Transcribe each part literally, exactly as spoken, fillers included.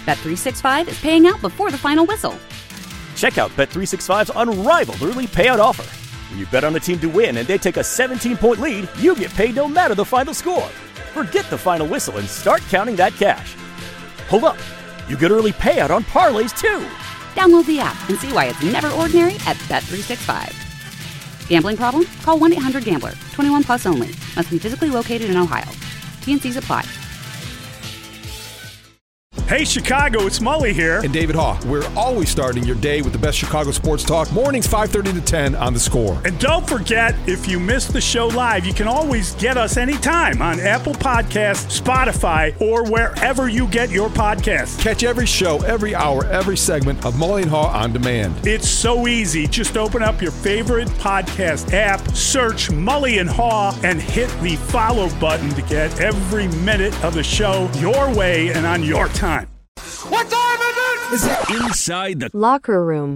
Bet three sixty-five is paying out before the final whistle. Check out Bet three sixty-five's unrivaled early payout offer. When you bet on a team to win and they take a seventeen-point lead, you get paid no matter the final score. Forget the final whistle and start counting that cash. Hold up. You get early payout on parlays, too. Download the app and see why it's never ordinary at Bet three sixty-five. Gambling problem? Call one eight hundred gambler. twenty-one plus only. Must be physically located in Ohio. T N Cs apply. Hey, Chicago, it's Mully here. And David Haugh. We're always starting your day with the best Chicago sports talk. Mornings five thirty to ten on The Score. And don't forget, if you missed the show live, you can always get us anytime on Apple Podcasts, Spotify, or wherever you get your podcasts. Catch every show, every hour, every segment of Mully and Haugh on demand. It's so easy. Just open up your favorite podcast app, search Mully and Haugh, and hit the follow button to get every minute of the show your way and on your time. What time is it? Is it inside the locker room?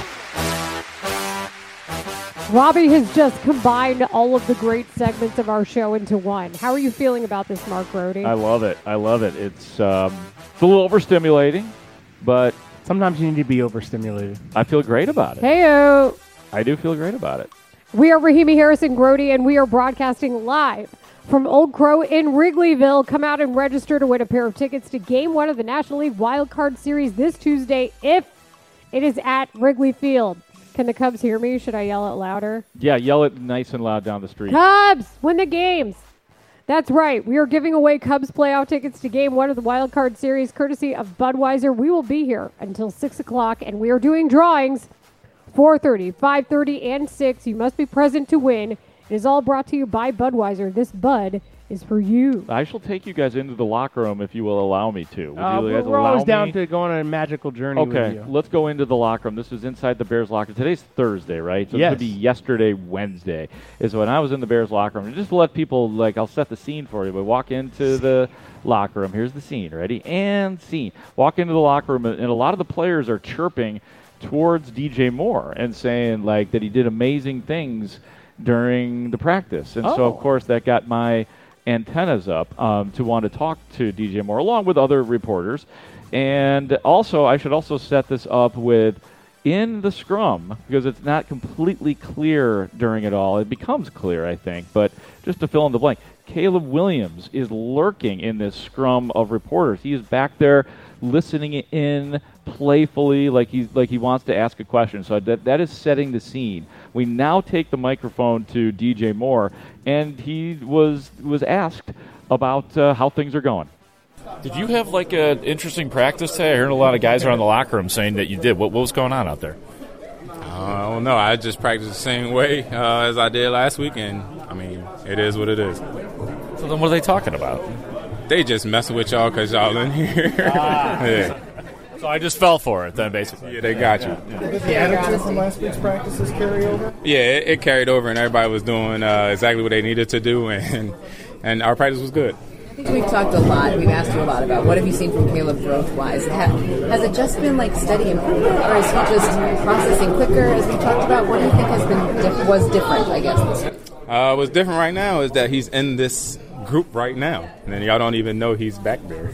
Robbie has just combined all of the great segments of our show into one. How are you feeling about this, Mark Brody? I love it. I love it. It's, um, it's a little overstimulating, but sometimes you need to be overstimulated. I feel great about it. Hey-o. I do feel great about it. We are Rahimi Harrison Grody, and we are broadcasting live from Old Crow in Wrigleyville. Come out and register to win a pair of tickets to Game one of the National League Wild Card Series this Tuesday if it is at Wrigley Field. Can the Cubs hear me? Should I yell it louder? Yeah, yell it nice and loud down the street. Cubs, win the games. That's right. We are giving away Cubs playoff tickets to Game one of the Wild Card Series courtesy of Budweiser. We will be here until six o'clock, and we are doing drawings four thirty, five thirty, and six. You must be present to win. It is all brought to you by Budweiser. This Bud is for you. I shall take you guys into the locker room if you will allow me to. Would uh, you guys we're allow always down me? to go on a magical journey okay, with you. Let's go into the locker room. This is inside the Bears locker. Today's Thursday, right? So yes. This would be yesterday, Wednesday, is when I was in the Bears locker room. And just to let people, like, I'll set the scene for you. But walk into the locker room. Here's the scene. Ready? And scene. Walk into the locker room, and a lot of the players are chirping towards D J Moore and saying, like, that he did amazing things during the practice. And oh. so, of course, that got my antennas up um, to want to talk to D J Moore, along with other reporters. And also, I should also set this up with, in the scrum, because it's not completely clear during it all. It becomes clear, I think, but just to fill in the blank, Caleb Williams is lurking in this scrum of reporters. He is back there listening in playfully, like he's like he wants to ask a question. So that that is setting the scene. We now take the microphone to D J Moore, and he was was asked about uh, how things are going. Did you have like an interesting practice today? I heard a lot of guys around the locker room saying that you did. What, what was going on out there? Uh, I don't know. I just practiced the same way uh, as I did last week, and I mean, it is what it is. So then, what are they talking about? They just messing with y'all because y'all in here. Ah. Yeah. So I just fell for it then, basically. Yeah, they got you. Yeah. Did the attitude from last week's practices carry over? Yeah, it, it carried over, and everybody was doing uh, exactly what they needed to do, and and our practice was good. I think we've talked a lot. We've asked you a lot about what have you seen from Caleb growth-wise. Have, has it just been like steady improvement, or is he just processing quicker? As we talked about, what do you think has been diff- was different? I guess this year. Uh, what's different right now is that he's in this group right now, and then y'all don't even know he's back there.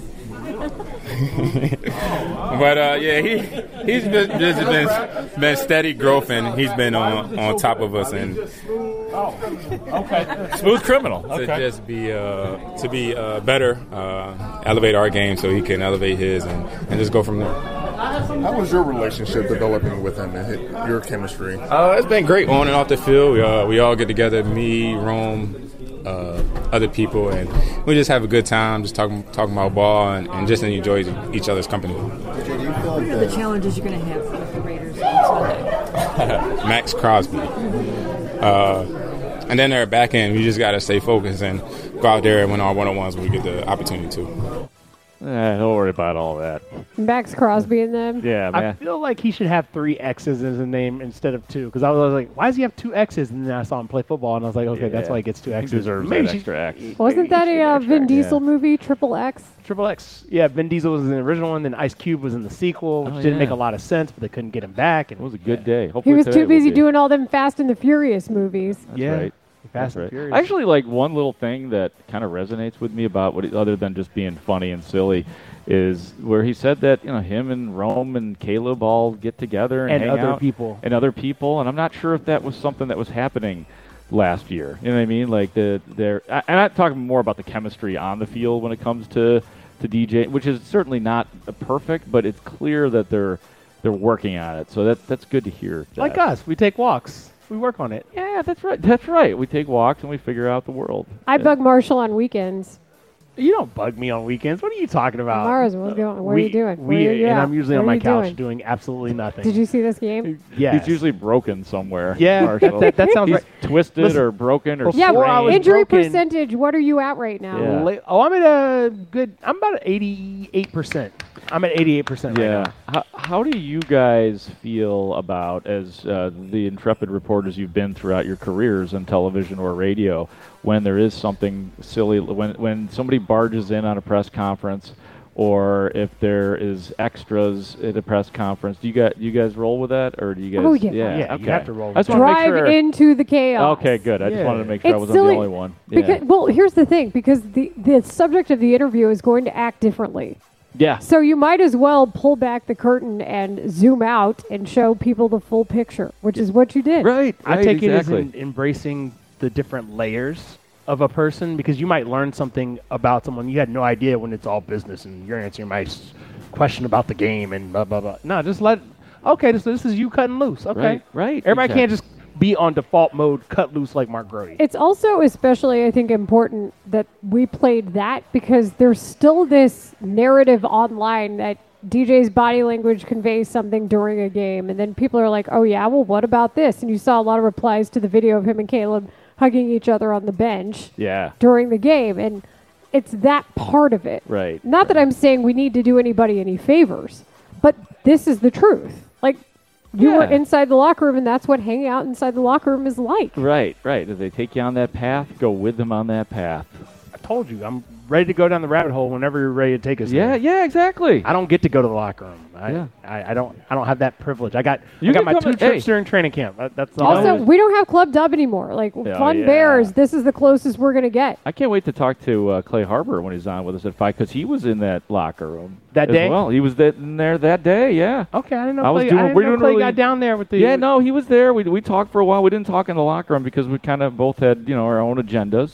But uh, yeah, he he's been, just been been steady growth, and he's been on on top of us, and oh, okay, smooth criminal. Okay. To just be uh, to be uh, better, uh, elevate our game so he can elevate his, and, and just go from there. How was your relationship developing with him and your chemistry? Uh, it's been great on and off the field. We, uh, we all get together, me, Rome, uh, other people, and we just have a good time, just talking talking about ball and, and just enjoy each other's company. What are the challenges you're going to have with the Raiders on Sunday? Max Crosby. Uh, and then they're back end. We just got to stay focused and go out there and win our one-on-ones when we get the opportunity to. Eh, don't worry about all that. Max Crosby in them? Yeah, man. I feel like he should have three X's in his name instead of two. Because I was like, why does he have two X's? And then I saw him play football, and I was like, okay, yeah. that's why he gets two X's. He deserves Maybe that extra X. Wasn't that a uh, Vin Diesel yeah. movie, Triple X? Triple X. Yeah, Vin Diesel was in the original one, then Ice Cube was in the sequel, which oh, didn't yeah. make a lot of sense, but they couldn't get him back. And it was a good day. Hopefully he was too busy doing all them Fast and the Furious movies. That's yeah. right. Fast and right. Furious. Actually, like one little thing that kind of resonates with me about what, he, other than just being funny and silly, is where he said that you know him and Rome and Caleb all get together and, And hang other out, people. and other people, and I'm not sure if that was something that was happening last year. You know what I mean? Like the they're I, I'm not talking more about the chemistry on the field when it comes to to D J, which is certainly not perfect, but it's clear that they're they're working on it. So that that's good to hear. Jeff. Like us, we take walks. We work on it. Yeah, that's right. That's right. We take walks and we figure out the world. I bug Marshall on weekends. You don't bug me on weekends. What are you talking about? Mars, what's going? What we, are you doing? We, Where are you and at? I'm usually What on are my you couch doing? doing absolutely nothing. Did you see this game? Yeah. He's usually broken somewhere. Yeah, Marshall. that, that, that sounds He's right. twisted Listen, or broken or Yeah, Before I was injury broken- percentage. What are you at right now? Yeah. La- Oh, I'm at a good. I'm about eighty-eight percent. I'm at eighty-eight percent right Yeah. now. How, how do you guys feel about, as uh, the intrepid reporters you've been throughout your careers on television or radio, when there is something silly, when when somebody barges in on a press conference, or if there is extras at a press conference? Do you guys you guys roll with that, or do you guys? Oh, yeah. Yeah, you okay. have to roll I just with wanna make Drive sure. into the chaos. Okay, good. I just Yeah. wanted to make sure I It's wasn't silly the only one. Yeah. Because, well, here's the thing. Because the the subject of the interview is going to act differently. yeah. So you might as well pull back the curtain and zoom out and show people the full picture, which is what you did. Right. I right, take exactly. it as in embracing the different layers of a person, because you might learn something about someone you had no idea when it's all business and you're answering my s- question about the game and blah blah blah. No, just let. Okay, this, this is you cutting loose. Okay, Right, right, Everybody exactly. can't just be on default mode, cut loose like Mark Grody. It's also especially, I think, important that we played that because there's still this narrative online that D J's body language conveys something during a game, and then people are like, oh yeah, well, what about this? And you saw a lot of replies to the video of him and Caleb hugging each other on the bench Yeah. during the game, and it's that part of it. Right. Not that I'm saying we need to do anybody any favors, but this is the truth. Like, you were Yeah. inside the locker room, and that's what hanging out inside the locker room is like. Right, right. If they take you on that path, go with them on that path. I told you, I'm ready to go down the rabbit hole whenever you're ready to take us. Yeah, there. yeah, exactly. I don't get to go to the locker room. I, Yeah. I, I don't. I don't have that privilege. I got. You I got can my come two in- trips hey. during training camp. That, that's all. Also, we don't have Club Dub anymore. Like, Oh, Fun yeah. Bears, this is the closest we're going to get. I can't wait to talk to uh, Clay Harbor when he's on with us at five, because he was in that locker room That as day? well. He was that, in there that day. Yeah. Okay, I didn't know. I was Clay, doing- I didn't we're know doing Clay really- got down there with the. Yeah, no, he was there. We we talked for a while. We didn't talk in the locker room because we kind of both had you know our own agendas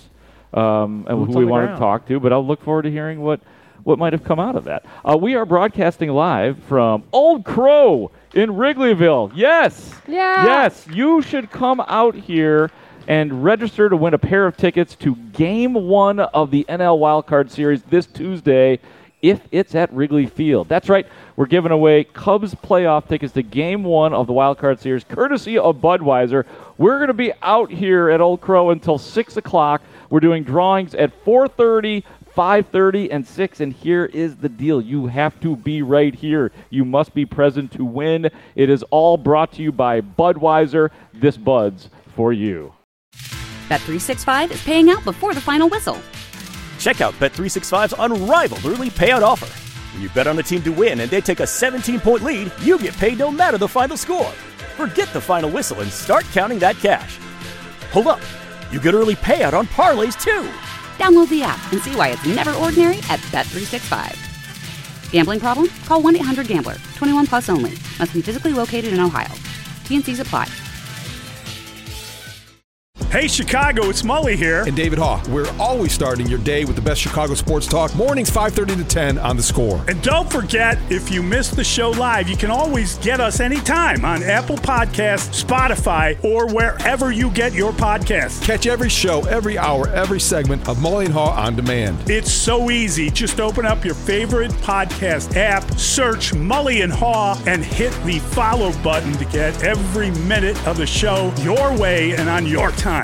um, and Boots who on we the wanted ground. to talk to. But I'll look forward to hearing what what might have come out of that. Uh, we are broadcasting live from Old Crow in Wrigleyville. Yes. Yeah. Yes, you should come out here and register to win a pair of tickets to Game One of the N L Wildcard Series this Tuesday, if it's at Wrigley Field. That's right. We're giving away Cubs playoff tickets to Game One of the Wildcard Series, courtesy of Budweiser. We're going to be out here at Old Crow until six o'clock. We're doing drawings at four thirty, five thirty, and six, and here is the deal. You have to be right here. You must be present to win. It is all brought to you by Budweiser. This Bud's for you. Bet three sixty-five is paying out before the final whistle. Check out Bet three sixty-five's unrivaled early payout offer. When you bet on a team to win and they take a seventeen-point lead, you get paid no matter the final score. Forget the final whistle and start counting that cash. Hold up. You get early payout on parlays, too. Download the app and see why it's never ordinary at Bet three sixty-five. Gambling problem? Call one eight hundred gambler. twenty-one plus only. Must be physically located in Ohio. T N Cs apply. Hey, Chicago, it's Mully here. And David Haw. We're always starting your day with the best Chicago sports talk. Mornings five thirty to ten on The Score. And don't forget, if you missed the show live, you can always get us anytime on Apple Podcasts, Spotify, or wherever you get your podcasts. Catch every show, every hour, every segment of Mully and Haw on demand. It's so easy. Just open up your favorite podcast app, search Mully and Haw, and hit the follow button to get every minute of the show your way and on your time.